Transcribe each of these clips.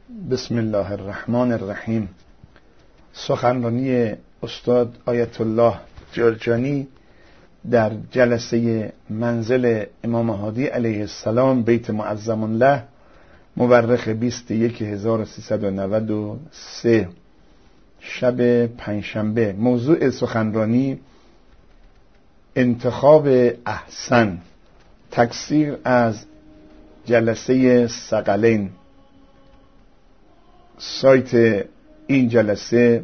بسم الله الرحمن الرحیم. سخنرانی استاد آیت الله جرجانی در جلسه منزل امام هادی علیه السلام بیت معظم الله مورخ 21/1393 شب پنجشنبه. موضوع سخنرانی انتخاب احسن، تکثیر از جلسه ثقلین. سایت این جلسه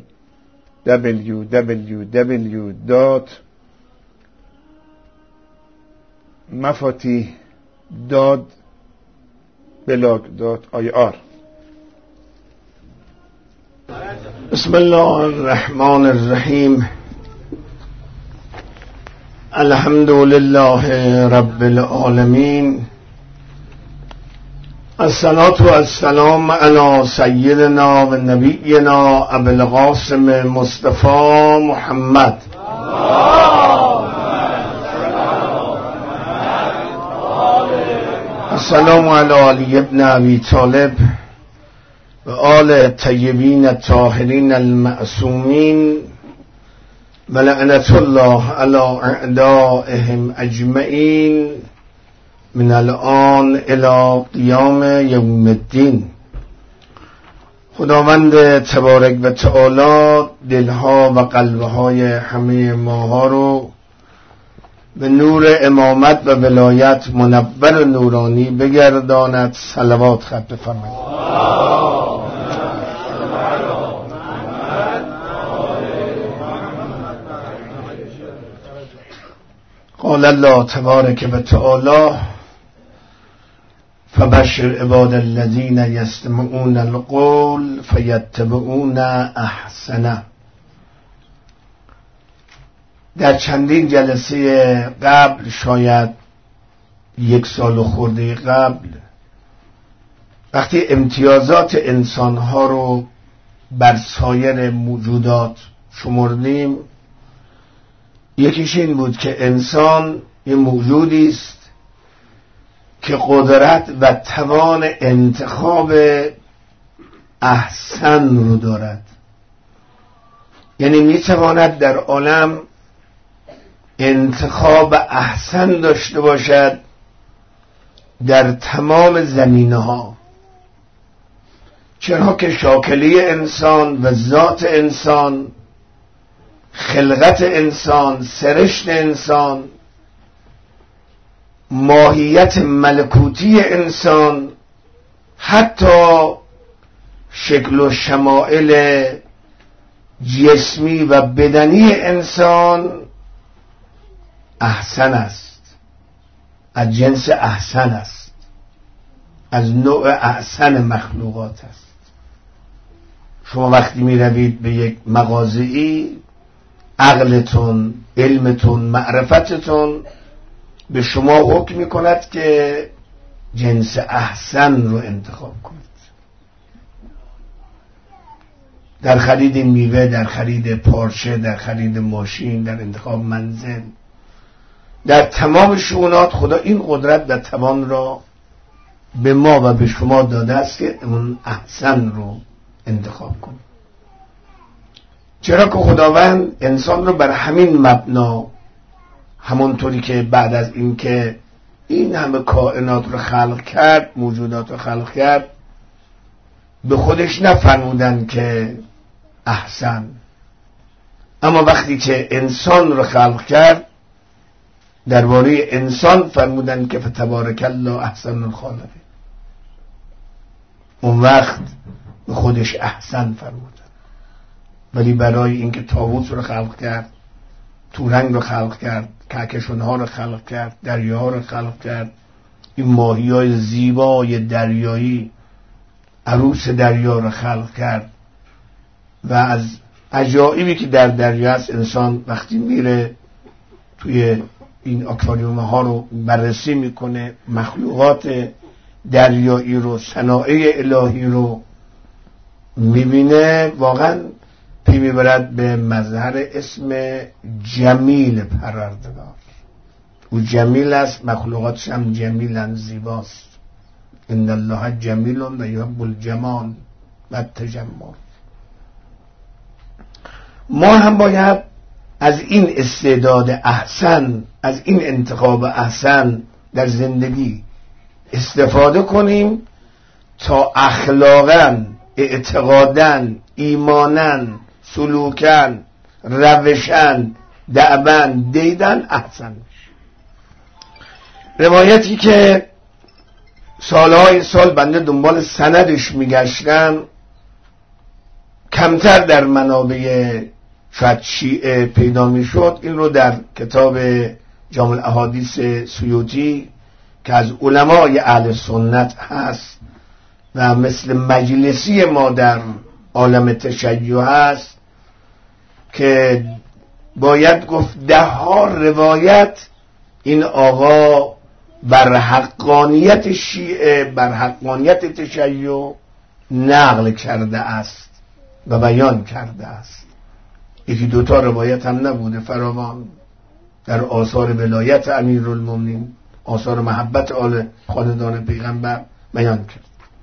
www.mafatih.blog.ir. بسم الله الرحمن الرحیم. الحمد لله رب العالمین. الصلاة والسلام علی سیدنا و نبینا ابو القاسم مصطفی محمد. السلام علی علی ابن ابی طالب و آل طیبین الطاهرین المعصومین و لعنت الله علی اعدائهم اجمعین من الان الی قیام یوم الدین. خداوند تبارک و تعالی دلها و قلبهای همه ماها رو به نور امامت و ولایت منور و نورانی بگرداند. صلوات خط بفرمایید. قال الله تبارک و تعالی فبشر عباد الذین یستمعون القول فیتبعون احسنه. در چندین جلسه قبل، شاید 1 سال خورده قبل، وقتی امتیازات انسانها رو بر سایر موجودات شمردیم، یکیش این بود که انسان یه موجودی است که قدرت و توان انتخاب احسن رو دارد. یعنی میتواند در عالم انتخاب احسن داشته باشد در تمام زمینه‌ها، چرا که شاکله انسان و ذات انسان، خلقت انسان، سرشت انسان، ماهیت ملکوتی انسان، حتی شکل و شمائل جسمی و بدنی انسان احسن است، از جنس احسن است، از نوع احسن مخلوقات است. شما وقتی می روید به یک مغازه‌ای، عقلتون، علمتون، معرفتتون به شما حکم می کند که جنس احسن رو انتخاب کنید. در خرید میوه، در خرید پارچه، در خرید ماشین، در انتخاب منزل، در تمام شؤونات خدا این قدرت و توان را به ما و به شما داده است که اون احسن رو انتخاب کنید. چرا که خداوند انسان رو بر همین مبنا، همونطوری که بعد از اینکه این همه کائنات رو خلق کرد، موجودات رو خلق کرد، به خودش نفرمودن که احسن، اما وقتی که انسان رو خلق کرد درباره انسان فرمودن که فتبارک الله احسن الخالقین. اون وقت به خودش احسن فرمودن. ولی برای اینکه طاووس رو خلق کرد، تورنگ رو خلق کرد، کهکشان‌ها رو خلق کرد، دریاها رو خلق کرد، این ماهی‌های زیبای دریایی، عروس دریا رو خلق کرد، و از عجایبی که در دریا است، انسان وقتی میره توی این آکواریوم ها رو بررسی میکنه، مخلوقات دریایی رو، صنایع الهی رو میبینه، واقعا پی میبرد به مظهر اسم جمیل پروردگار. او جمیل است، مخلوقاتش هم جمیلن، زیباست. ان الله جمیل و یحب الجمال. و تجمل. ما هم باید از این استعداد احسن، از این انتخاب احسن در زندگی استفاده کنیم تا اخلاقاً، اعتقاداً، ایماناً، سلوکاً، روشاً، دعواً، دیداً احسن میشه. روایتی که سالهای سال بنده دنبال سندش میگشتم، کمتر در منابع شاید شیعه پیدا میشد، این رو در کتاب جامع الاحادیث سیوطی که از علمای اهل سنت هست و مثل مجلسی ما در عالم تشیع هست، که باید گفت 10 روایت این آقا بر حقانیت شیعه، بر حقانیت تشیع نقل کرده است و بیان کرده است. 1-2 روایت هم نبوده، فراوان در آثار ولایت امیرالمومنین، آثار محبت آل خاندان پیغمبر بیان کرد.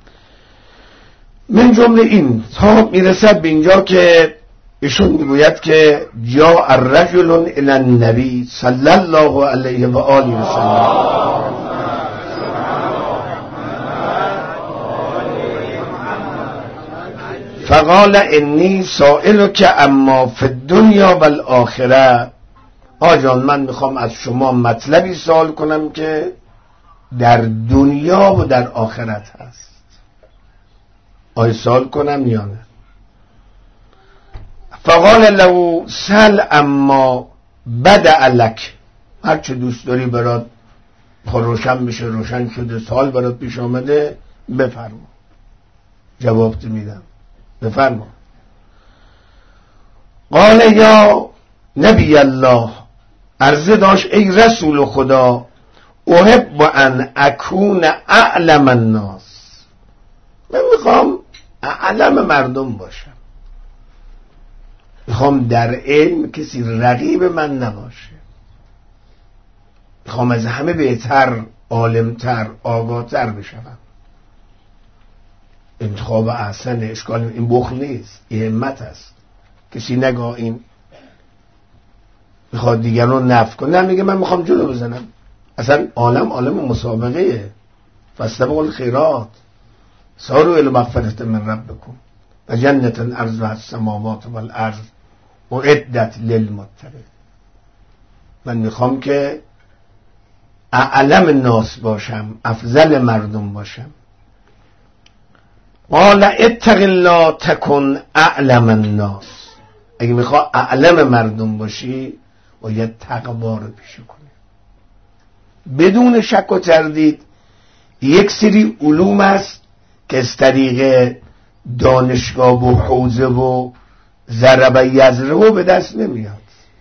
من جمله این تا میرسد به اینجا که ایشون میگوید که جاء الرجل الی النبی صلی الله علیه و آله و سلم فقال انی سائلک اما فی الدنیا و الاخره. آجان من میخوام از شما مطلبی سوال کنم که در دنیا و در آخرت هست. آیا سوال کنم یا نه؟ فقال له سل اما بدأ لک، هر چه دوست داری برات روشن بشه روشن شده، سوال برات پیش آمده بفرما، جواب میدم، بفرما. قال یا نبی الله، عرضه داشت ای رسول خدا، احب ان اکون اعلم الناس، من میخوام اعلم مردم باشم، میخوام در علم کسی رقیب من نباشه، میخوام از همه بهتر، عالمتر، آگاهتر بشم. انتخاب احسن، اشکال این بخل نیست، این همت است. کسی نگاه این میخواد دیگران نفع کنه، نه میگه من میخوام جلو بزنم. اصلا عالم مسابقه، فاستبقوا الخیرات ساروا الی مغفرة من ربکم و جنة عرضها السماوات والارض اعدت للمتقین. من میخوام که اعلم الناس باشم، افضل مردم باشم. قال اتق الله تکن اعلم الناس، اگه میخوای اعلم مردم باشی باید تقوا رو پیشه کنی. بدون شک و تردید یک سری علوم است که از طریق دانشگاه و حوزه و ضرب یضرب به دست نمیاد.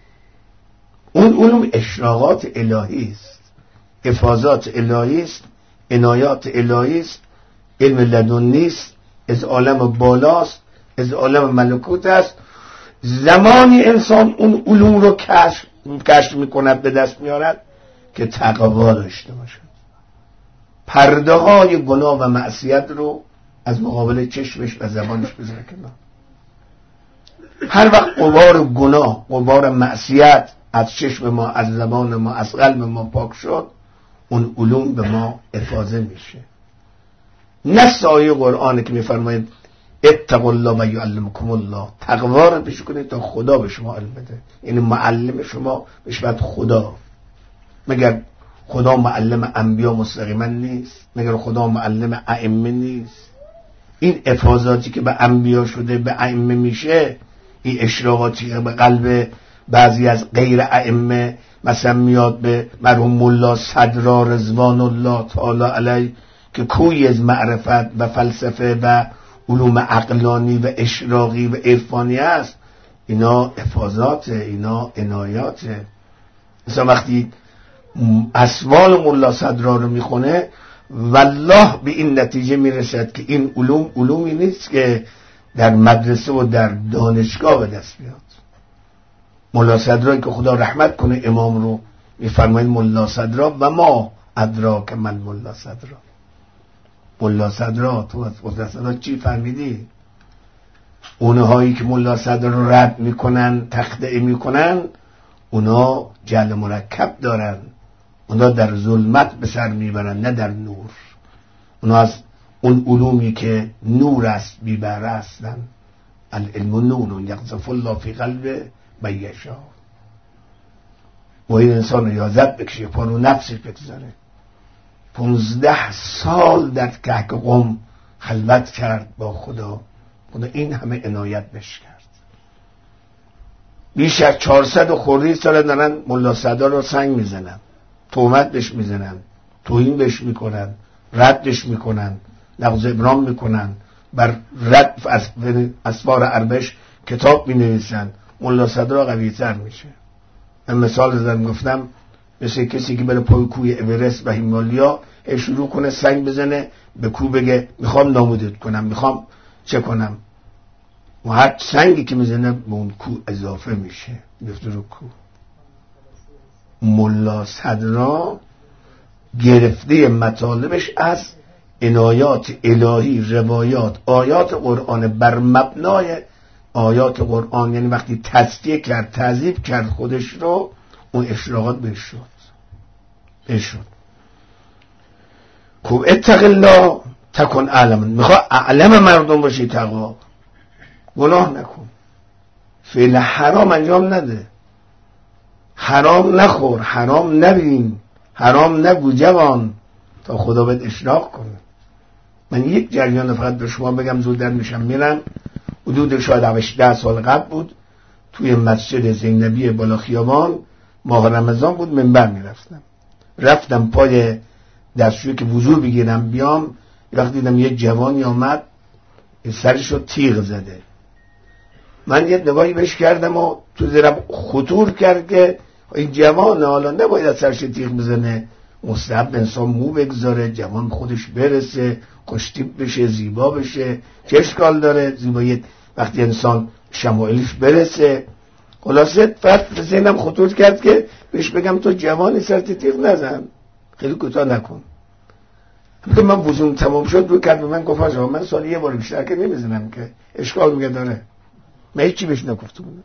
اون علوم اشراقات الهی است، افاضات الهی است، عنایات الهی است، علم لدنی است، از عالم بالاست، از عالم ملکوت است. زمانی انسان اون علوم رو کشف میکند، به دست میارد که تقوا داشته باشد، پرده های گناه و معصیت رو از مقابل چشمش و زبانش بذاره کنار. هر وقت غبار گناه، غبار معصیت از چشم ما، از زبان ما، از قلب ما پاک شد، اون علوم به ما افاضه میشه. نص آیه قرآن که میفرماید اتقوا الله و یعلمکم الله، تقوا رو پیش کنید تا خدا به شما علم بده. یعنی معلم شما بشه خدا. مگر خدا معلم انبیا مستقیما نیست؟ مگر خدا معلم ائمه نیست؟ این افاضاتی که به انبیا شده به ائمه میشه، این اشراقاتی که به قلب بعضی از غیر ائمه مثلا میاد به مرحوم ملا صدرا رضوان الله تعالی علیه که کوی از معرفت و فلسفه و علوم عقلانی و اشراقی و عرفانی است، اینا افاضات، اینا عنایات. مثلا وقتی اسوال ملا صدرا رو میخونه والله به این نتیجه میرسد که این علومی نیست که در مدرسه و در دانشگاه به دست بیاد. ملا صدرایی که خدا رحمت کنه امام رو میفرماید ملا صدرا و ما ادراک من ملا صدرا. ملا صدرا، تو از ملا صدرا چی فهمیدی؟ اونهایی که ملا صدر رو رد میکنن، تخطئه میکنن، اونا جعل مرکب دارن، اونا در ظلمت به سر میبرن نه در نور. اونا از اون علومی که نور است بی بهره هستن. العلم نور یقذف الله فی قلب من یشاء. و این انسان ریاضت بکشه، پانو نفسش بگذاره. 15 سال در کهک قم خلوت کرد با خدا این همه عنایت بهش کرد. بیش از 400 خورده سال دارن ملا صدر رو سنگ میزنن، تهمت بهش میزنن، توهین بهش میکنن، ردش میکنن، لفظ ابرام میکنن، بر رد اسفار اربش کتاب مینویسن. ملا صدر قوی تر میشه. من مثال زدم گفتم مثل کسی که بره پای کوه اورست و هیمالیا شروع کنه سنگ بزنه به کوه بگه میخوام نابودت کنم، میخوام چه کنم، و هر سنگی که میزنه به اون کوه اضافه میشه، میفته رو کوه. ملا صدر گرفته مطالبش از عنایات الهی، روایات، آیات قرآن، بر مبنای آیات قرآن. یعنی وقتی تزکیه کرد، تعذیب کرد خودش رو، اون اشراقات بهش شد. خب اتق الله تکن اعلم. میخواه اعلم مردم باشی، تقوا، گناه نکن، فعل حرام انجام نده، حرام نخور، حرام نبین، حرام نگو جوان تا خدا بهت اشراق کنه. من یک جریان فقط به شما بگم، زود در میشم میرم. حدود شاید 10 سال قبل بود، توی مسجد زینبی بالا خیابان ماه رمضان بود، منبر میرفتم. رفتم پای دستشویی که وضو بگیرم بیام، وقتی دیدم یه جوانی آمد سرشو تیغ زده. من یه نگاهی بهش کردم و تو زیرم خطور کرد که این جوان حالا نباید از سرش تیغ بزنه، مستحب انسان مو بگذاره، جوان خودش برسه، خوشتیپ بشه، زیبا بشه، چه اشکال داره زیبایی وقتی انسان شمایلش برسه. خلاصه فرد ذهنم خطور کرد که بهش بگم تو جوانی سرت تیغ نزن، خیلی کوتاه نکن. که من وضوم تمام شد رو کرد به من گفت آجا من سالی یه بار بیشتر که نمیزنم که اشکال میگه داره. من هیچی بهش نگفته بودم،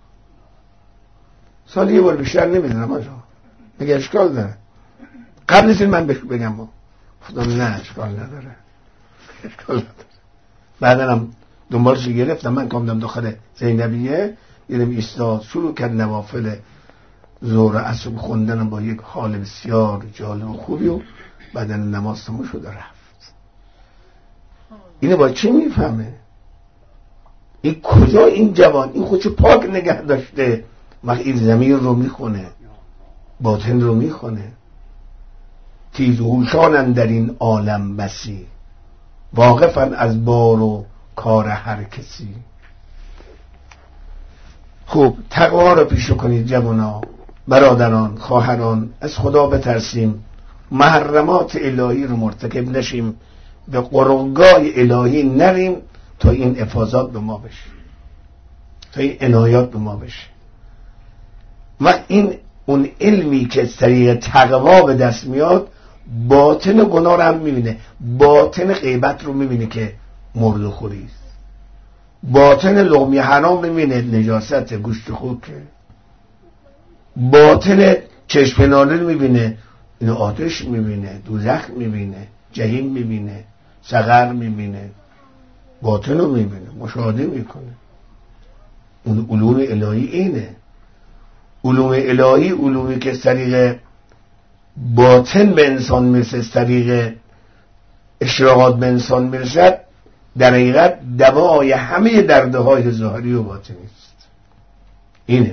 سالی یه بار بیشتر نمیزنم آجا، میگه اشکال داره. قبل از این من بهش بگم گفتم نه اشکال نداره، اشکال نداره. بعدا هم دنبالش گرفتم، من کامدم داخل زینبیه، دیدم ایستاد شروع کرد نوافل ظهر و عصر خوندن با یک حال بسیار جالب و خوبی، و بعدا نماز تموم شد و رفت. اینو با چی میفهمه؟ این کجا این جوان این خودشو پاک نگه داشته، وقتی این ضمیر رو میخونه، باطن رو میخونه. تیزهوشانن در این عالم بسی، واقفن از بار و کار هر کسی. خوب تقوا رو پیشه کنید جوانا، برادران، خواهران، از خدا بترسیم، محرمات الهی رو مرتکب نشیم، به قربگاه الهی نریم تا این افاضات به ما بشه، تا این عنایات به ما بشه. و این اون علمی که از طریق تقوا به دست میاد، باطن گناه رو هم میبینه، باطن غیبت رو میبینه که مرد و خوری است، باطن لقمه حرام میبینه نجاست گوشت خوکه، باطن چشم ناله رو میبینه اینو آتش میبینه، دوزخ میبینه، جهنم میبینه، سقر میبینه، باطن رو میبینه، مشاهده میکنه. اون علوم الهی اینه. علوم الهی علومی که از طریق باطن به انسان میرسه، از طریق اشراقات به انسان میرسد، در حقیقت دوای همه دردهای ظاهری و باطنی است. اینه.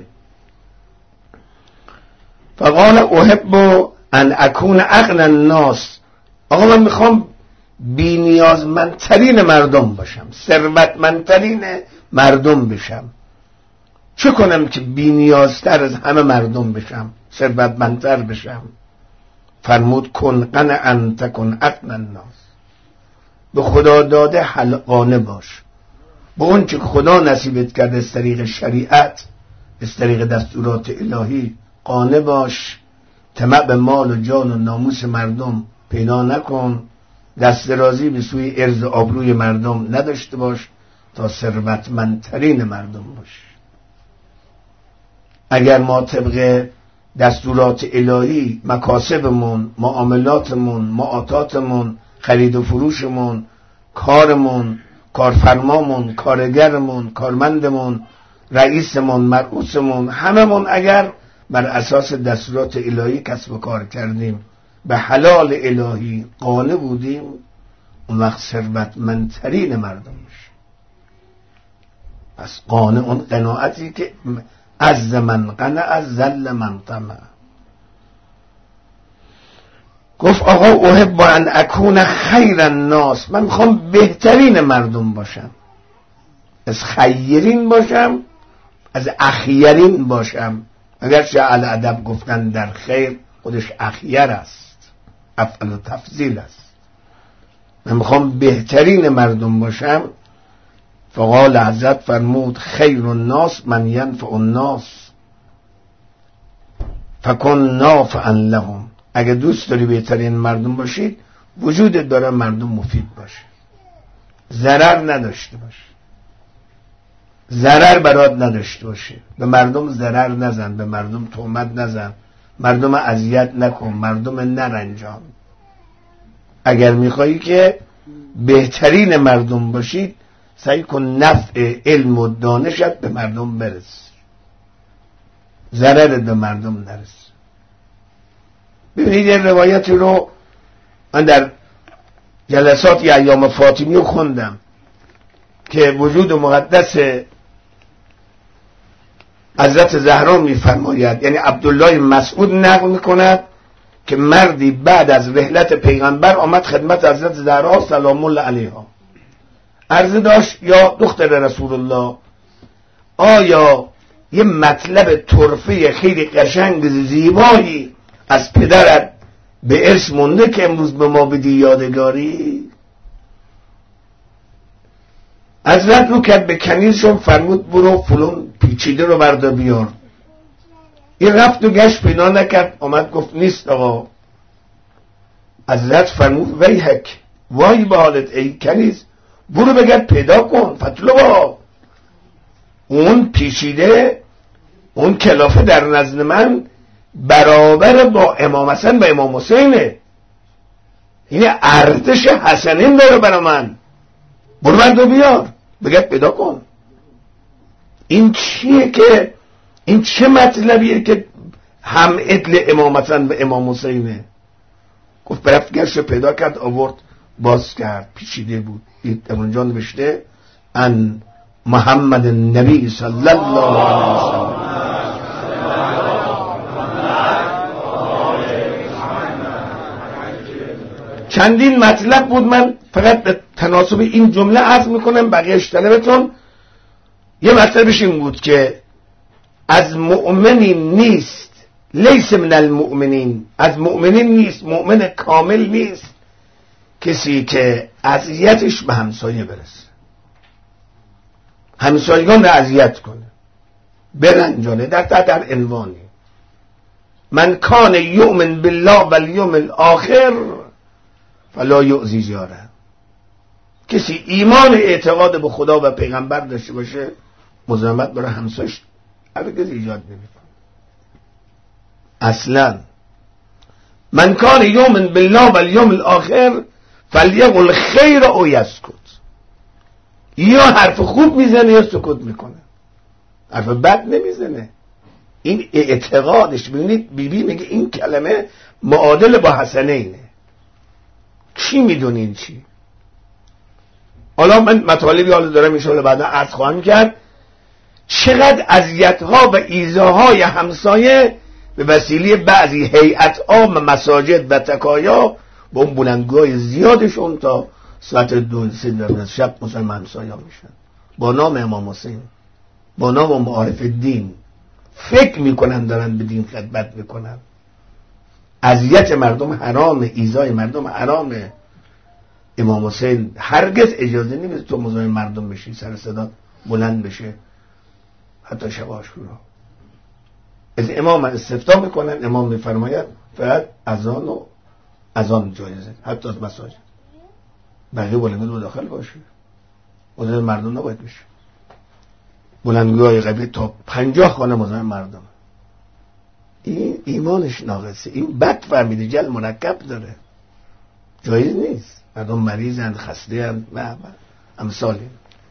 فقال احب ان اکون اغنى الناس. آقا من میخوام بی نیازمندترین مردم باشم، ثروتمندترین مردم بشم. چه کنم که بی نیازتر از همه مردم بشم، ثروتمندتر بشم؟ فرمود کن قنعا تکن اغنى الناس. به خدا داده حلقانه باش، به اون چه خدا نصیبت کرده از طریق شریعت، از طریق دستورات الهی قانع باش. طمع به مال و جان و ناموس مردم پیدا نکن، دست درازی به سوی عرض و آبروی مردم نداشته باش تا ثروتمندترین مردم باشی. اگر ما طبق دستورات الهی مکاسبمون، معاملاتمون، معاطاتمون، خرید و فروشمون، کارمون، کارفرمامون، کارگرمون، کارمندمون، رئیسمون، مرئوسمون، هممون اگر بر اساس دستورات الهی کسب و کار کردیم، به حلال الهی قانع بودیم، اون وقت ثروتمندترین مردم میشه. پس قانع، اون قناعتی که از من قنع، از ذل من طمع. گفت آقا احب ان اکون خیر الناس، من میخوام بهترین مردم باشم، از خیرین باشم، از اخیرین باشم. اگرچه الادب گفتن در خیر خودش اخیر است، افعل و تفضیل است. من میخوام بهترین مردم باشم. فقال حضرت فرمود خیر الناس من ینفع الناس فکن نافعا لهم. اگه دوست داری بهترین مردم باشید، وجودت داره مردم مفید باشه، ضرر نداشته باشه، ضرر برات نداشته باشه. به مردم ضرر نزن، به مردم تهمت نزن، مردم اذیت نکن، مردم نرنجان. اگر میخوایی که بهترین مردم باشید، سعی کن نفع علم و دانشت به مردم برس، ضررت به مردم نرس. ببینید این روایتی رو من در جلسات ایام فاطمی رو خوندم که وجود مقدس حضرت زهرا میفرماید، یعنی عبدالله مسعود نقل میکند که مردی بعد از رحلت پیغمبر آمد خدمت حضرت زهرا سلام الله علیها، عرضه داشت یا دختر رسول الله، آیا یه مطلب طرفه خیلی قشنگ زیبایی از پدرت به ارث مونده که امروز به ما بدی یادگاری؟ حضرت رو کرد به کنیزشون، فرمود برو فلان پیچیده رو بردا بیار. این رفت و گشت پیدا نکرد، آمد گفت نیست آقا. حضرت فرمود ویحک، وای به حالت ای کنیز، برو بگرد پیدا کن، فتلوا. اون پیچیده، اون کلافه در نزد من برابر با امام حسن و امام حسینه، این ارتش حسنین داره برا من، برو بردو بیار بگرد پیدا کن. این چیه که این چه مطلبیه که هم ادل امام حسن و امام حسینه؟ گفت برفت گشت پیدا کرد، آورد باز کرد، پیچیده بود. اونجا نوشته ان محمد نبی صلی الله علیه وسلم. چندین مطلب بود، من فقط به تناسب این جمله عرض میکنم، بقیه‌اش طلبتون. یه مطلبش این بود که از مؤمنین نیست، لیس من المؤمنین، از مؤمنین نیست، مؤمن کامل نیست کسی که اذیتش به همسایه برسه، همسایگان رو اذیت کنه، برنجانه، در عنوانی من کان یؤمن بالله والیوم الاخر فلا یؤذی جاره. کسی ایمان اعتقاد به خدا و پیغمبر داشته باشه، مزاحمت برای همسایش هرگز ایجاد نمیکنه. اصلا من کان یؤمن بالله والیوم الاخر فلیقل خیر او یسکت. یا حرف خوب میزنه یا سکوت میکنه، حرف بد نمیزنه. این اعتقادش. ببینید بیبی میگه این کلمه معادل با حسنینه. چی میدونین چی؟ حالا من مطالبی حالا دارم انشاءالله بعدا عرض خواهم کرد چقدر اذیت‌ها و ایذاهای همسایه به وسیله بعضی هیئت‌ها و مساجد و تکایا با اون بلندگوهای زیادشون تا ساعت 2-3 شب مثلا همسایه میشن، با نام امام حسین، با نام معارف دین، فکر میکنن دارن به دین خدمت میکنن. اذیت مردم حرامه، ایذای مردم حرامه. امام حسین هرگز اجازه نمیده تو مزاحم مردم بشی، سر صدا بلند بشه، حتی شب عاشورا. از امام استفتاح میکنن، امام میفرماید فقط اذان جایزه، حتی از مساجد، بقیه بلند داخل باشه. مزاحم مردم نباید بشه. بلندگوهای قبیله تا 50 خانه مزاحم مردم. این ایمانش ناقصه. این بد فهمیده، جل مرکب داره، جایز نیست. مردم مریضند، خسته‌اند و امثال این.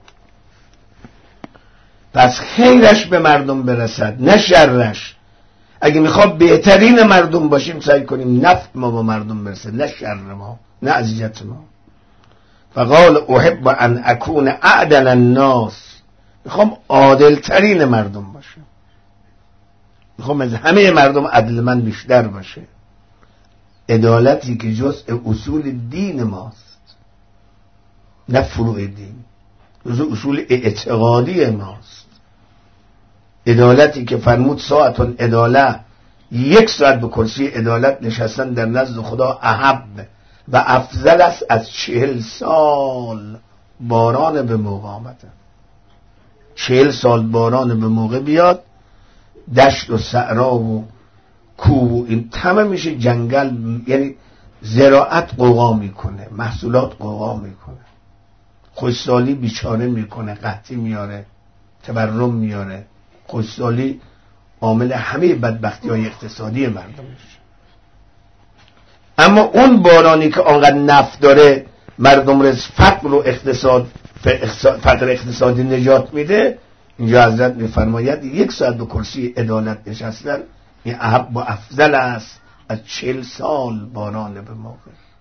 پس خیرش به مردم برسد نه شرش. اگه میخواد بهترین مردم باشیم سعی کنیم نفع ما با مردم برسه، نه شر ما، نه اذیت ما. فقال احب ان اکون اعدل الناس. میخوام عادل ترین مردم باشم، میخوام از همه مردم عدل من بیشتر باشه. عدالتی که جزء اصول دین ماست، نه فروع دین، جزء اصول اعتقادی ماست. عدالتی که فرمود ساعتون عداله، 1 ساعت به کرسی عدالت نشستن در نزد خدا احب و افضل است از 40 سال باران به موقع آمده. 40 سال باران به موقع بیاد، دشت و صحرا و کوه و این تمام میشه جنگل، یعنی زراعت قوقا میکنه، محصولات قوقا میکنه، خوشسالی بیچاره میکنه، قحطی میاره، تورم میاره. خوشسالی عامل همه بدبختی های اقتصادی مردم میشه. اما اون بارانی که آنقدر نفع داره مردم رو از فقر و فقر اقتصادی نجات میده، اینجا حضرت میفرماید 1 ساعت به کرسی عدالت نشستن این احب و افضل است از 40 سال باران به موقع.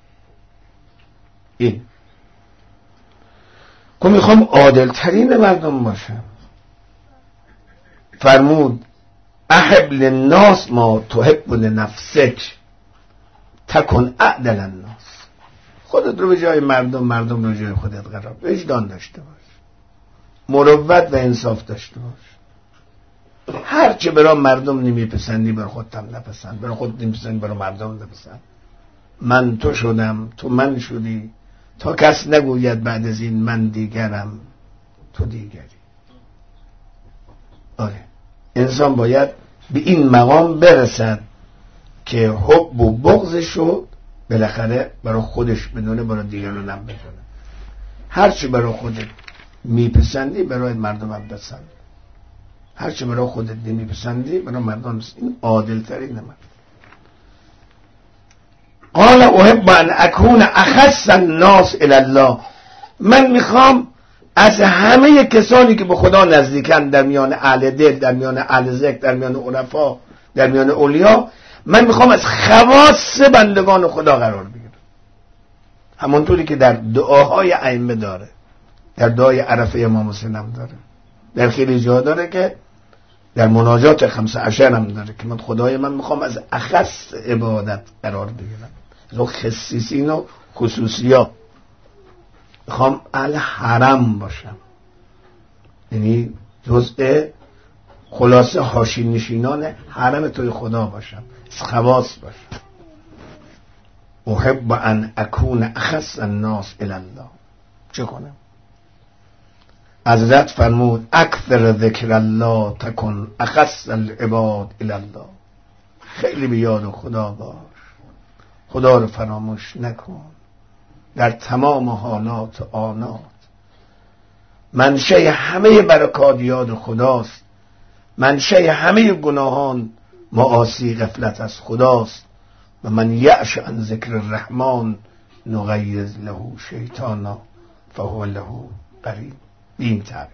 این که میخوام عادل ترین مردم باشم. فرمود احب للناس ما تحب لنفسک تکن اعدل الناس. خودت رو به جای مردم، مردم رو به جای خودت قرار. وجدان داشته باش، مروت و انصاف داشته باش. هرچه برای مردم نمیپسندی برای خودت هم نپسند، برای خودت نمیپسندی برای مردم نپسند. من تو شدم، تو من شدی، تا کس نگوید بعد از این من دیگرم تو دیگری. آره، انسان باید به این مقام برسد که حب و بغضشو بالاخره برای خودش بدونه، برای دیگران هم بدونه. هرچی برای خودت میپسندی برای مردم هم بسند، هرچی برای خودت نمیپسندی برای مردم بسند. این عادل ترین من. قال احب ان اکون اخص الناس الی الله. من میخوام از همه کسانی که به خدا نزدیکن، در میان اهل دل، در میان اهل ذکر، در میان عرفا، در میان اولیا، من میخوام از خواص بندگان خدا قرار بگیرم. همونطوری که در دعاهای ائمه داره، در دعای عرفه امام حسین هم داره، در خیلی جا داره که در مناجات 15 هم داره که من خدای من میخوام از اخص عبادت قرار بگیرم، از خصیصین و خصوصیات. میخوام اهل حرم باشم، یعنی جزء خلاصه حاشیه نشینان حرم توی خدا باشم، از خواص باشم. احب ان اکون اخص الناس الی الله. چه کنم؟ حضرت فرمود اکثر ذکر الله تکن اخص العباد الی الله. خیلی به یاد خدا باش، خدا رو فراموش نکن در تمام حالات و آنات. منشأ همه برکات یاد خداست، منشأ همه گناهان معاصی غفلت از خداست. و من یعش عن ذکر الرحمن نغیظ له شیطانا فهو له قرین. این تعبیر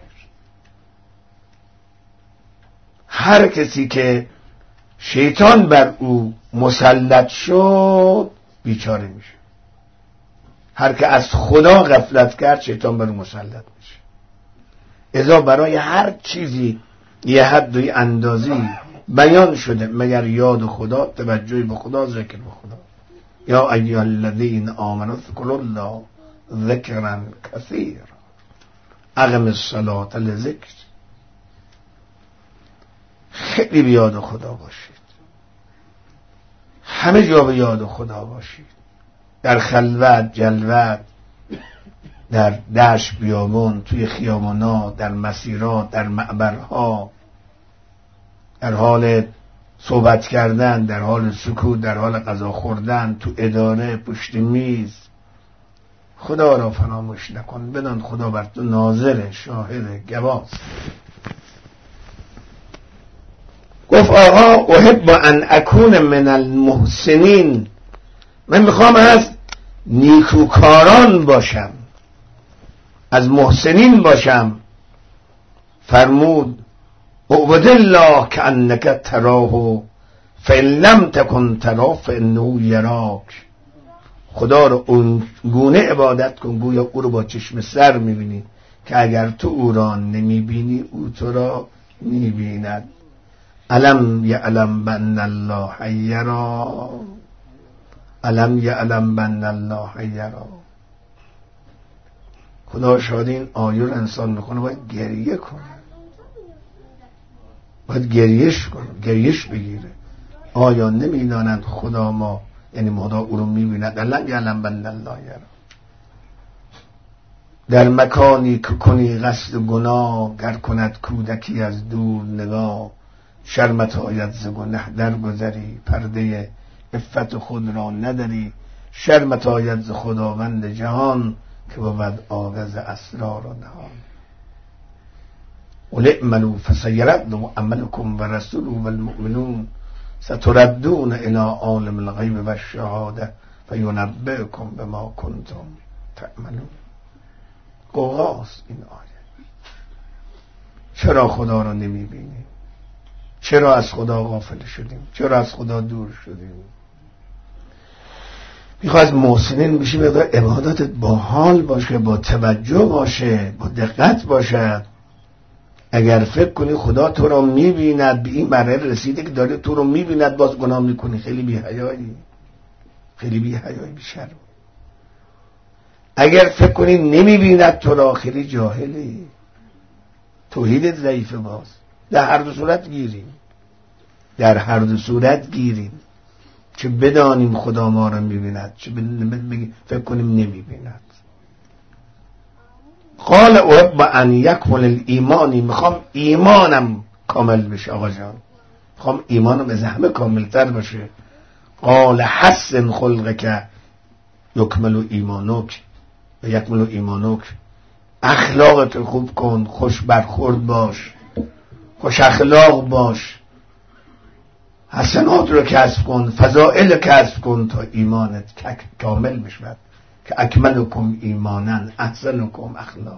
هر کسی که شیطان بر او مسلط شد بیچاره میشه. هر که از خدا غفلت کرد شیطان بر او مسلط میشه. اذا برای هر چیزی یه حد و یه اندازی بیان شده مگر یاد خدا، توجه به خدا، ذکر به خدا. یا ایها الذین آمنوا اذکروا الله ذکرا کثیرا اقم الصلاة لذکر. خیلی به یاد خدا باشید، همه جا به یاد خدا باشید، در خلوت جلوت، در دشت بیابون، توی خیابانات، در مسیرات، در معبرها، در حال صحبت کردن، در حال سکوت، در حال غذا خوردن، تو اداره، پشت میز، خدا را فراموش نکن، بدان خدا بر تو ناظر، شاهد، گواه. گفت آقا احب ان اکون من المحسنین، من میخوام از نیکوکاران باشم، از محسنین باشم. فرمود اعبد الله کانک تراه فان لم تکن تراه فانه یراک. خدا رو اون گونه عبادت کن گویا او رو با چشم سر میبینی، که اگر تو او را نمیبینی او تو را میبیند. الم یعلم بان الله یرا، الم یعلم بان الله یرا. خدا شاید این آیه رو انسان میکنه باید گریه کنه، باید گریش بگیره. آیا نمیدانند خدا ما، یعنی خدا او رو میبیند؟ الم یعلم بان الله یرا. در مکانی که کنی قصد گناه، گر کند کودکی از دور نگاه. شرمت آید ز گنه در گذری، پرده عفت خود را نداری. شرمت آید ز خداوند جهان، که بود آغاز اسرار و نهان. قل اعملوا فسیرد عملکم و رسوله و المؤمنون، ستردون الى عالم الغیب و الشهاده فینبئکم بما کنتم تعملون. قوقاست این آیه. چرا خدا رو نمیبینیم؟ چرا از خدا غافل شدیم؟ چرا از خدا دور شدیم؟ میخواد از محسنین بشی، مقدار عبادتت با حال باشه، با توجه باشه، با دقت باشد. اگر فکر کنی خدا تو رو میبیند، به این مرحله رسیده که داره تو رو میبیند باز گناه میکنی، خیلی بی‌حیایی، خیلی بی‌حیایی، بی‌شرم. اگر فکر کنی نمیبیند تو را، خیلی جاهلی، توحیدت ضعیفه. باز در هر دو صورت گیریم، در هر دو صورت گیریم. چه بدانیم خدا ما را میبیند، چه فکر کنیم نمیبیند. قال احب ان یکمل الایمانی، میخوام ایمانم کامل بشه. آقا جان میخوام ایمانم از همه کاملتر بشه. قال حسن خلقک یکمل ایمانک و یکمل ایمانک. اخلاقت خوب کن، خوش برخورد باش، خوش اخلاق باش، حسنات رو کسب کن، فضائل کسب کن تا ایمانت کامل بشود. که اکملکم ایمانا احسنکم اخلاقا.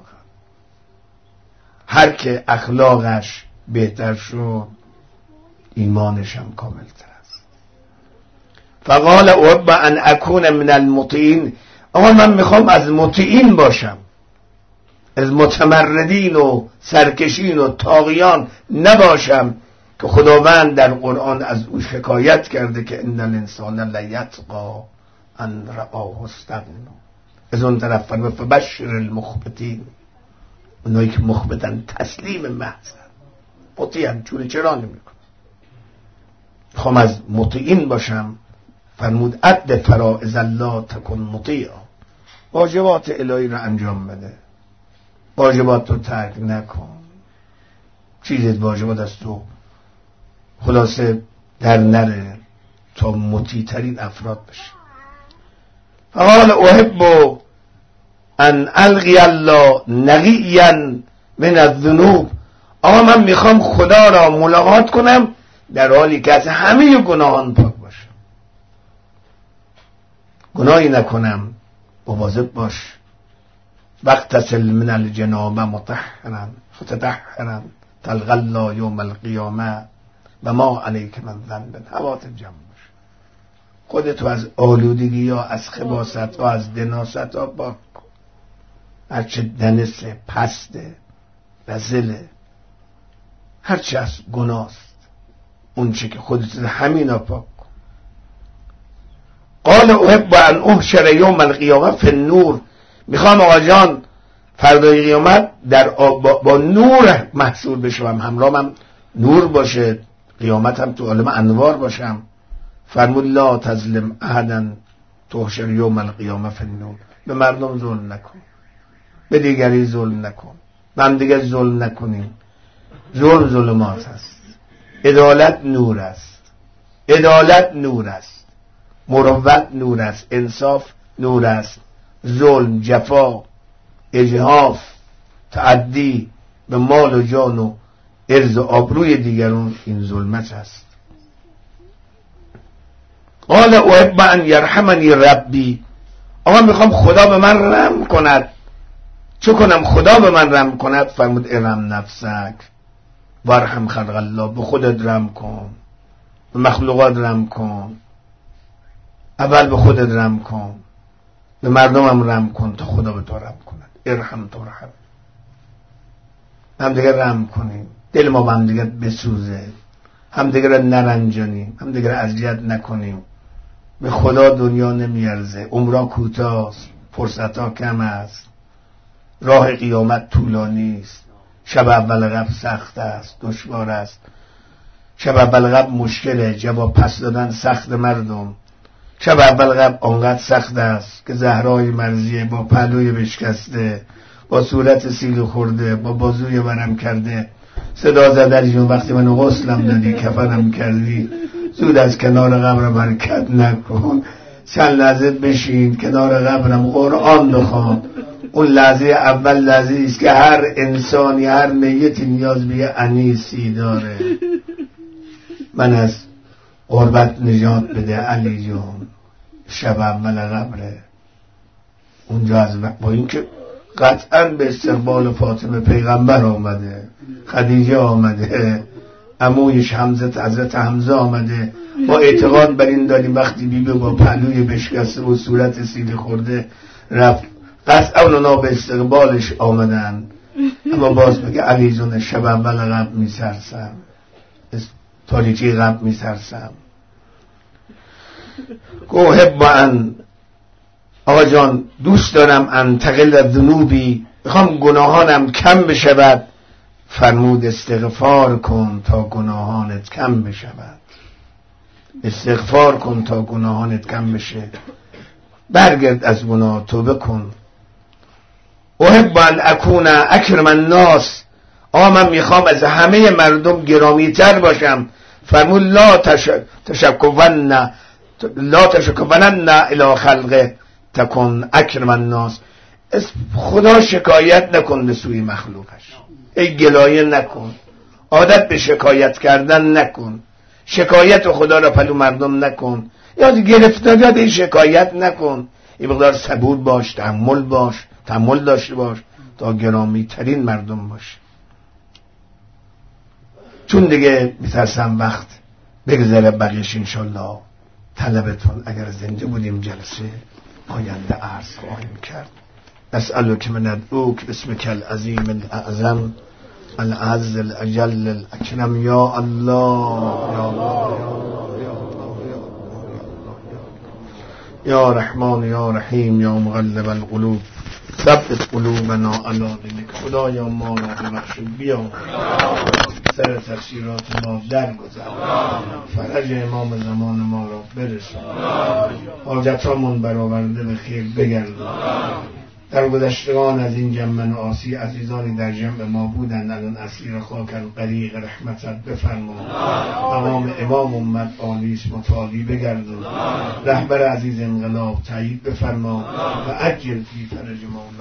هر که اخلاقش بهتر شد ایمانش هم کامل تر است. فقال احب ان اکون من المطیعین. اما من میخوام از مطیعین باشم، از متمردین و سرکشین و طاغیان نباشم، که خداوند در قرآن از او شکایت کرده که ان الانسان لیطغی ان رآه استغنا. از اون طرف فرمود فبشر المخبتین، اونایی که مخبتن، تسلیم محضن، مطیعن، چرا نمیکنه. میخوام از مطیعین باشم. فرمود اد فرائض الله تکن مطیعا. واجبات الهی رو انجام بده، واجبات رو ترک نکن. چیزی واجبات از تو خلاصه در نره تا مطیع ترین افراد بشه. فقال احب ان القی الله نقیا من الذنوب. اما من میخوام خدا را ملاقات کنم در حالی که از همه گناهان پاک باشم، گناهی نکنم. مواظب باش. واغتسل من الجنابه مطهرا فتطهرا تلقى الله یوم القیامه و ما علیک من ذنب. حوات جمع باش، خودتو از آلودگی یا از خباست ها، از دناست ها پاک کن. هرچه دنسه، پسته، رذله، هرچه از گناست، اون چه که خودت همینا پاک کن. قال احب ان احشر یوم القیامه فی النور. میخوام آقا جان فردای قیامت در با نور محصول بشم، همراهم نور باشه، قیامت هم تو عالم انوار باشم. فرمود لا تظلم احدا تحشر یوم القیامه فی النور. به مردم ظلم نکن، به دیگری ظلم نکن، به هم دیگر ظلم نکنیم. ظلم ظلمات است، عدالت نور است، عدالت نور است، مروت نور است، انصاف نور است، ظلم، جفا، اجحاف، تعدی به مال و جان و عرض و آبروی دیگران این ظلمت است. قال احب ان یرحمنی ربی، آقا میخوام خدا به من رحم کند. چه کنم خدا به من رحم کند؟ فرمود ارحم نفسک وارحم خلق الله، به خودت رحم کن، به مخلوقات رحم کن، اول به خودت رحم کن، به مردمم رحم کن تا خدا به تو رحم کند. ارحم ترحم. هم دیگر رحم کنیم، دل ما هم دیگر بسوزه، هم دیگر نرنجانیم، هم دیگر اذیت نکنیم. به خدا دنیا نمیارزه، عمرها کوتاست، فرصتها کم است، راه قیامت طولانی است، شب اول قبل سخت است، دشوار است. شب اول قبل مشکله، جواب پس دادن سخت مردم. شب اول قبل آنقدر سخت است که زهرای مرضیه با پهلوی بشکسته، با صورت سیل خورده، با بازوی ورم کرده صدا زده جون وقتی منو غسلم دادی کفنم کردی زود از کنار قبرم حرکت نکن، چند لحظه بشین کنار قبرم قرآن بخوان. اون لحظه اول لحظه است که هر انسانی، هر میتی نیاز به یه انیسی داره. من از غربت نجات بده علی جون، شب اول قبره اونجا از با اینکه قطعا به استقبال فاطمه پیغمبر آمده، خدیجه آمده، عمویش حضرت حمزه آمده، با اعتقاد بر این داریم وقتی بیبی با پهلوی بشکسته و صورت سیلی خورده رفت، قطعا اونا به استقبالش آمدن. اما باز بگه علی جون شب اول قبل میسرسم، تاریکی قبل میسرسم. گوهب با ان، آقا جان دوست دارم انتقل ذنوبی، میخوام گناهانم کم بشود. فرمود استغفار کن تا گناهانت کم بشود، استغفار کن تا گناهانت کم بشه، برگرد از گناه، توبه کن. احب ان اکون اکرم الناس، آقا من میخوام از همه مردم گرامی تر باشم. فرمود لا تشکونن الی خلقه تکن اکرم الناس، خدا شکایت نکن به سوی مخلوقش، ای گلایه نکن، عادت به شکایت کردن نکن، شکایت خدا را پلو مردم نکن، یا گرفتاری به شکایت نکن. این مقدار صبور باش، تحمل داشته باش تا گرامی ترین مردم باش. چون دیگه میترسم وقت بگذره بقیش انشالله طلبتون اگر زنده بودیم جلسه آینده عرض خواهیم کرد. نسألک من ندعوک باسمک العظیم الاعظم العز الاجل الاکرم یا الله یا الله یا رحمان یا رحیم یا مغلب القلوب ثبت قلوبنا علی دینک. خدایا ما را ببخش، بیا سر تقصیرات ما درگذر، فرج امام زمان ما را برسان، حاجتامون برآورده به خیر بگردان. در گذشتگان از این جمع آسی عزیزانی در جمع ما بودند، الان اسیر خاکن غریق رحمتت بفرما. تمام امام امت آلیس متعالی بگردون، رهبر عزیز انقلاب تایید بفرما و عجل فی فرج ما.